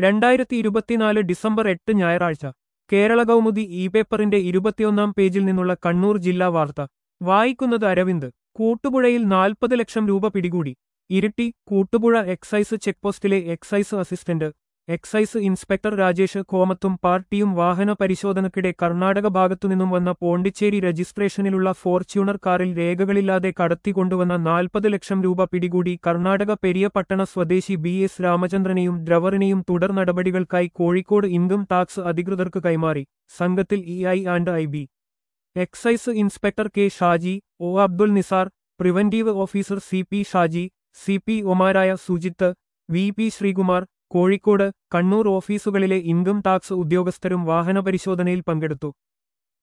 2024 December 8 ഞായറാഴ്ച Kerala Kaumudi E പേപ്പറിന്റെ 21-ാം പേജിൽ നിന്നുള്ള കണ്ണൂർ ജില്ലാ വാർത്ത വായിക്കുന്നത് അരവിന്ദ്. കൂട്ടുപുഴയിൽ 40 ലക്ഷം രൂപ പിടികൂടി. ഇരിട്ടി. കൂട്ടുപുഴ എക്സൈസ് ചെക്പോസ്റ്റിലെ excise assistant excise inspector Rajesh കോമത്തും പാർട്ടിയും വാഹന പരിശോധനയ്ക്കിടെ കർണാടക ഭാഗത്തുനിന്നും വന്ന പോണ്ടിച്ചേരി രജിസ്ട്രേഷനിലുള്ള ഫോർച്യൂണർ കാറിൽ രേഖകളില്ലാതെ കടത്തിക്കൊണ്ടുവന്ന 40 ലക്ഷം രൂപ പിടികൂടി. കർണാടക പെരിയപട്ടണ സ്വദേശി BS രാമചന്ദ്രനെയും ഡ്രൈവറിനെയും തുടർ നടപടികൾക്കായി കോഴിക്കോട് ഇൻകം ടാക്സ് അധികൃതർക്ക് കൈമാറി. സംഘത്തിൽ EI&IB excise inspector K Shaji, O Abdul Nisar, preventive officer CP Shaji, CP ഒമാരായ സുജിത്ത്, VP ശ്രീകുമാർ, കോഴിക്കോട്, കണ്ണൂർ ഓഫീസുകളിലെ ഇൻകം ടാക്സ് ഉദ്യോഗസ്ഥരും വാഹനപരിശോധനയിൽ പങ്കെടുത്തു.